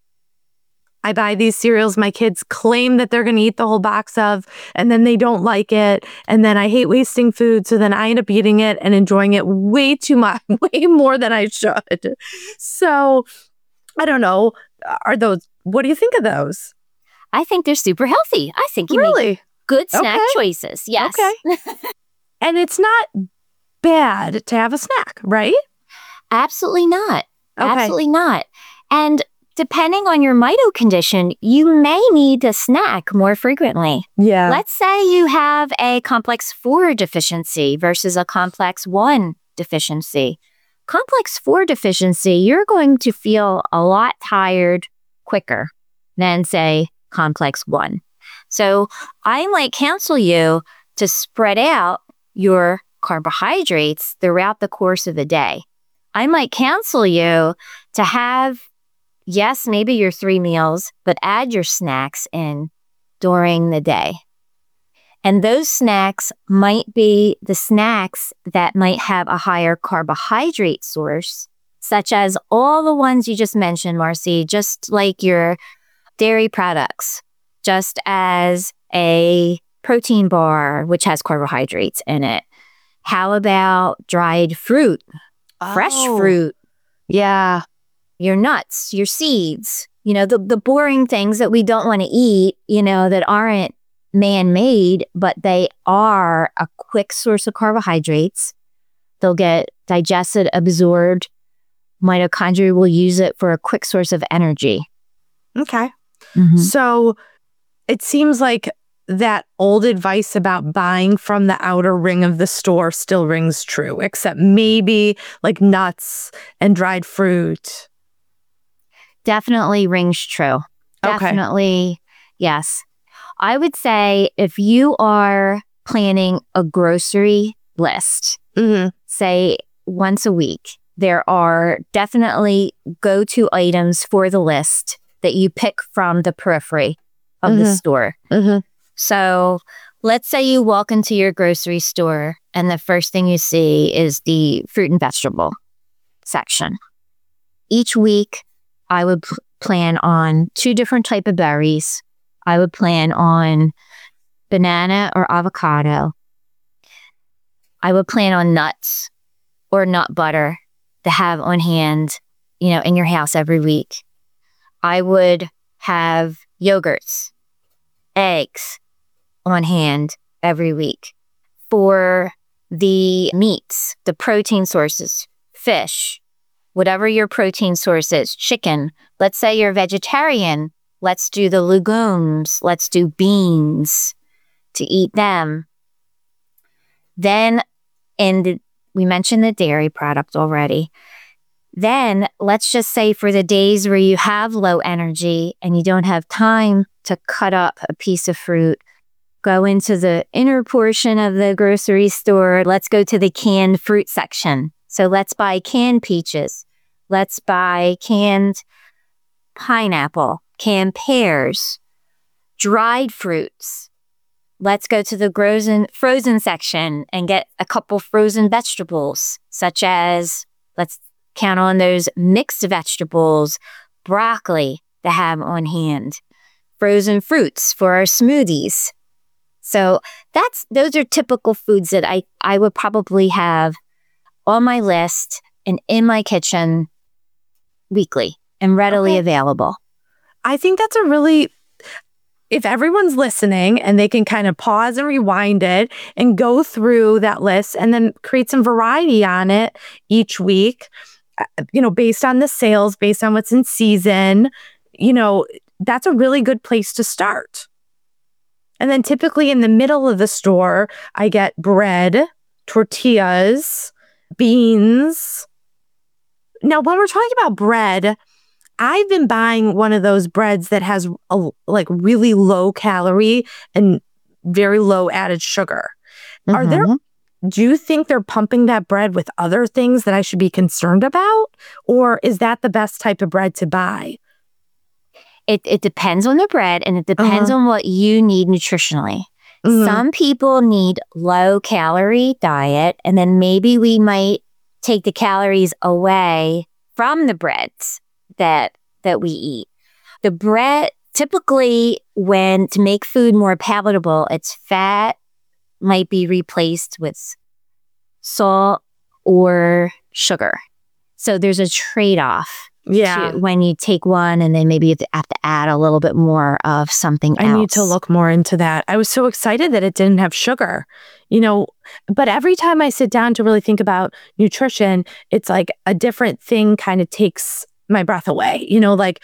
I buy these cereals my kids claim that they're going to eat the whole box of, and then they don't like it. And then I hate wasting food. So then I end up eating it and enjoying it way too much, way more than I should. So I don't know. Are those, what do you think of those? I think they're super healthy. I think you really make good snack okay. choices. Yes. Okay. And it's not bad to have a snack, right? Absolutely not. Okay. Absolutely not. And depending on your mito condition, you may need to snack more frequently. Yeah. Let's say you have a complex four deficiency versus a complex one deficiency. Complex four deficiency, you're going to feel a lot tired quicker than, say, complex one. So I might counsel you to spread out your carbohydrates throughout the course of the day. I might counsel you to have, yes, maybe your three meals, but add your snacks in during the day. And those snacks might be the snacks that might have a higher carbohydrate source, such as all the ones you just mentioned, Marcy, just like your dairy products, just as a protein bar, which has carbohydrates in it. How about dried fruit, oh. fresh fruit? Yeah. Your nuts, your seeds, you know, the, the boring things that we don't want to eat, you know, that aren't man-made, but they are a quick source of carbohydrates. They'll get digested, absorbed. Mitochondria will use it for a quick source of energy. Okay. Mm-hmm. So it seems like that old advice about buying from the outer ring of the store still rings true, except maybe like nuts and dried fruit. Definitely rings true. Okay. Definitely, yes. I would say if you are planning a grocery list, mm-hmm. say once a week, there are definitely go-to items for the list that you pick from the periphery of mm-hmm. the store. Mm-hmm. So let's say you walk into your grocery store and the first thing you see is the fruit and vegetable section. Each week, I would p- plan on two different type of berries. I would plan on banana or avocado. I would plan on nuts or nut butter to have on hand, you know, in your house every week. I would have yogurts, eggs on hand every week. For the meats, the protein sources, fish, whatever your protein source is, chicken. Let's say you're vegetarian. Let's do the legumes. Let's do beans to eat them. Then, and we mentioned the dairy product already. Then let's just say for the days where you have low energy and you don't have time to cut up a piece of fruit, go into the inner portion of the grocery store. Let's go to the canned fruit section. So let's buy canned peaches. Let's buy canned pineapple, canned pears, dried fruits. Let's go to the frozen, frozen section and get a couple frozen vegetables, such as, let's count on those mixed vegetables, broccoli to have on hand, frozen fruits for our smoothies. So that's those are typical foods that I, I would probably have on my list and in my kitchen weekly and readily okay. available. I think that's a really, if everyone's listening and they can kind of pause and rewind it and go through that list and then create some variety on it each week, you know, based on the sales, based on what's in season, you know, that's a really good place to start. And then typically in the middle of the store, I get bread, tortillas, beans. Now, when we're talking about bread, I've been buying one of those breads that has a, like really low calorie and very low added sugar. Mm-hmm. Are there, do you think they're pumping that bread with other things that I should be concerned about? Or is that the best type of bread to buy? It it depends on the bread, and it depends uh-huh. on what you need nutritionally. Mm-hmm. Some people need low calorie diet, and then maybe we might take the calories away from the breads that that we eat. The bread, typically when to make food more palatable, its fat might be replaced with salt or sugar. So there's a trade-off. Yeah. To, when you take one and then maybe you have to add a little bit more of something I else. I need to look more into that. I was so excited that it didn't have sugar, you know, but every time I sit down to really think about nutrition, it's like a different thing kind of takes my breath away. You know, like,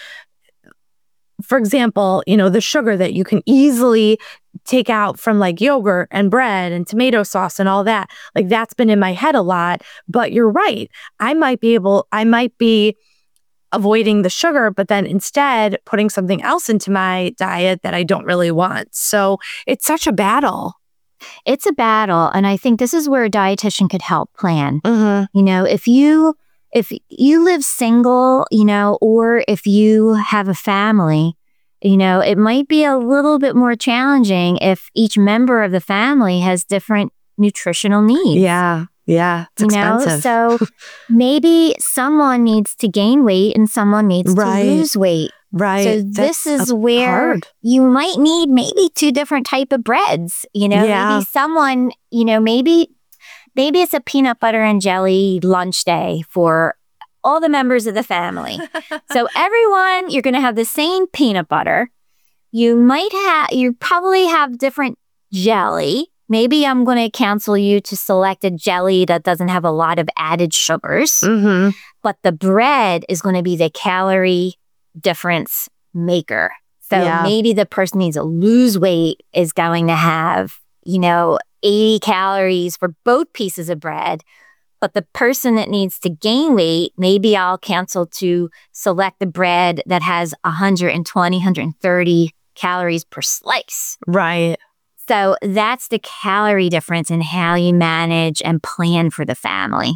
for example, you know, the sugar that you can easily take out from like yogurt and bread and tomato sauce and all that, like that's been in my head a lot. But you're right. I might be able, I might be avoiding the sugar, but then instead putting something else into my diet that I don't really want. So it's such a battle. It's a battle. And I think this is where a dietitian could help plan. Mm-hmm. You know, if you, if you live single, you know, or if you have a family, you know, it might be a little bit more challenging if each member of the family has different nutritional needs. Yeah. Yeah, it's you expensive. Know? So maybe someone needs to gain weight and someone needs right. to lose weight. Right. So That's this is where hard. you might need maybe two different type of breads. You know, yeah. maybe someone, you know, maybe maybe it's a peanut butter and jelly lunch day for all the members of the family. So everyone, you're going to have the same peanut butter. You might have, you probably have different jelly. Maybe I'm going to counsel you to select a jelly that doesn't have a lot of added sugars. Mm-hmm. But the bread is going to be the calorie difference maker. So yeah. maybe the person needs to lose weight is going to have, you know, eighty calories for both pieces of bread. But the person that needs to gain weight, maybe I'll counsel to select the bread that has one hundred twenty, one hundred thirty calories per slice. Right. So that's the calorie difference in how you manage and plan for the family.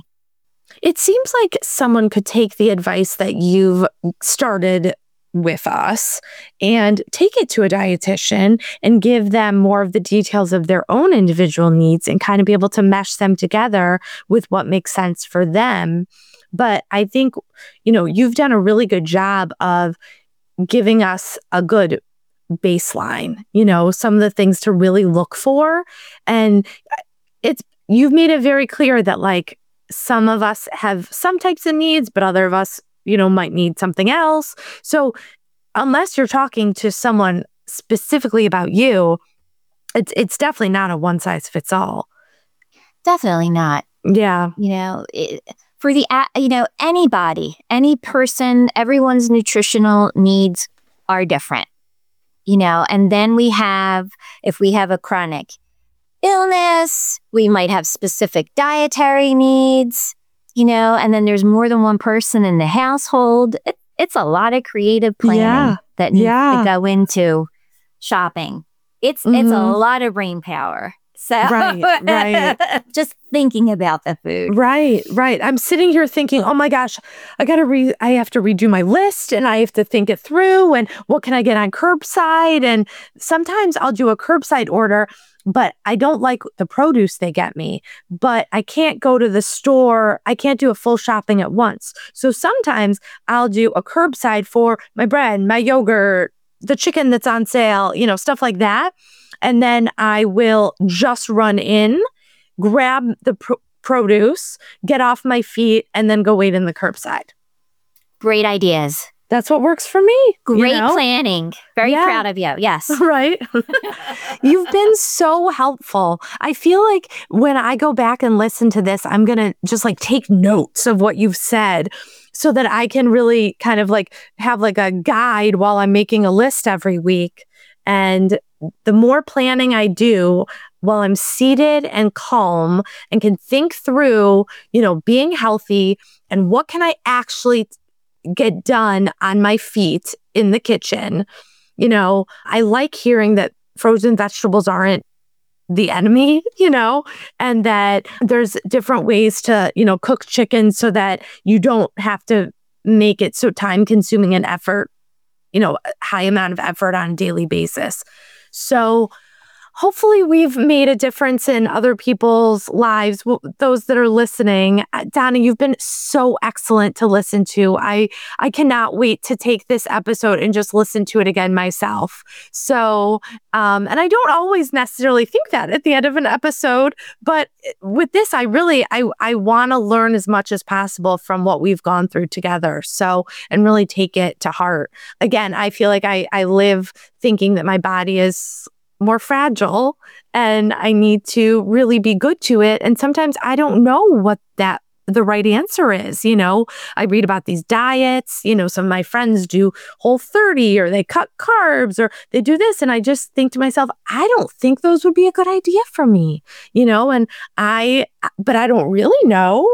It seems like someone could take the advice that you've started with us and take it to a dietitian and give them more of the details of their own individual needs and kind of be able to mesh them together with what makes sense for them. But I think, you know, you've done a really good job of giving us a good baseline, you know, some of the things to really look for. And it's, you've made it very clear that like some of us have some types of needs, but other of us, you know, might need something else. So unless you're talking to someone specifically about you, it's, it's definitely not a one size fits all. Definitely not. Yeah. You know, it, for the, you know, anybody, any person, everyone's nutritional needs are different. You know, and then we have, if we have a chronic illness, we might have specific dietary needs, you know, and then there's more than one person in the household. It, it's a lot of creative planning yeah. that needs yeah. to go into shopping. It's mm-hmm. it's a lot of brain power. So right, right. just thinking about the food. Right, right. I'm sitting here thinking, oh my gosh, I gotta re I have to redo my list and I have to think it through and what can I get on curbside? And sometimes I'll do a curbside order, but I don't like the produce they get me. But I can't go to the store. I can't do a full shopping at once. So sometimes I'll do a curbside for my bread, my yogurt, the chicken that's on sale, you know, stuff like that. And then I will just run in, grab the pr- produce, get off my feet, and then go wait in the curbside. Great ideas. That's what works for me. Great you know? planning. Very yeah. proud of you. Yes. Right. You've been so helpful. I feel like when I go back and listen to this, I'm going to just like take notes of what you've said so that I can really kind of like have like a guide while I'm making a list every week. And the more planning I do while I'm seated and calm and can think through, you know, being healthy and what can I actually get done on my feet in the kitchen. You know, I like hearing that frozen vegetables aren't the enemy, you know, and that there's different ways to, you know, cook chicken so that you don't have to make it so time consuming and effort, you know, high amount of effort on a daily basis. So hopefully we've made a difference in other people's lives, those that are listening. Donna, you've been so excellent to listen to. I, I cannot wait to take this episode and just listen to it again myself. So, um, and I don't always necessarily think that at the end of an episode, but with this, I really, I, I want to learn as much as possible from what we've gone through together. So, and really take it to heart. Again, I feel like I, I live thinking that my body is more fragile and I need to really be good to it. And sometimes I don't know what that the right answer is. You know, I read about these diets, you know, some of my friends do Whole thirty or they cut carbs or they do this. And I just think to myself, I don't think those would be a good idea for me, you know, and I, but I don't really know.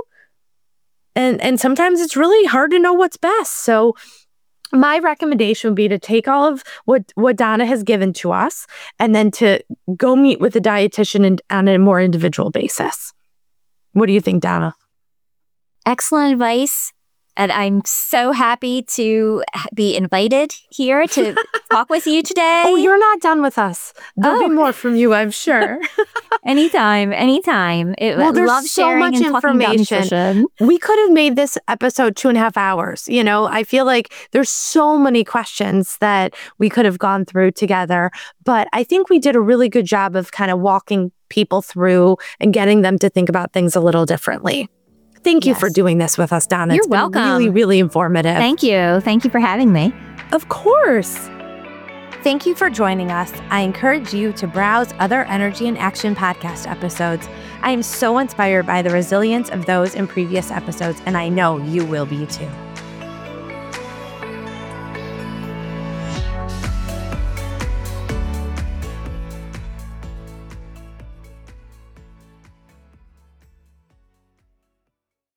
And, and sometimes it's really hard to know what's best. So my recommendation would be to take all of what, what Donna has given to us and then to go meet with a dietitian in, on a more individual basis. What do you think, Donna? Excellent advice. And I'm so happy to be invited here to talk with you today. Oh, you're not done with us. There'll Oh. be more from you, I'm sure. anytime, anytime. It, Well, there's love so sharing much and talking about information. nutrition. We could have made this episode two and a half hours. You know, I feel like there's so many questions that we could have gone through together. But I think we did a really good job of kind of walking people through and getting them to think about things a little differently. Thank you Yes. for doing this with us, Donna. You're It's been welcome. really, really informative. Thank you. Thank you for having me. Of course. Thank you for joining us. I encourage you to browse other Energy in Action podcast episodes. I am so inspired by the resilience of those in previous episodes, and I know you will be too.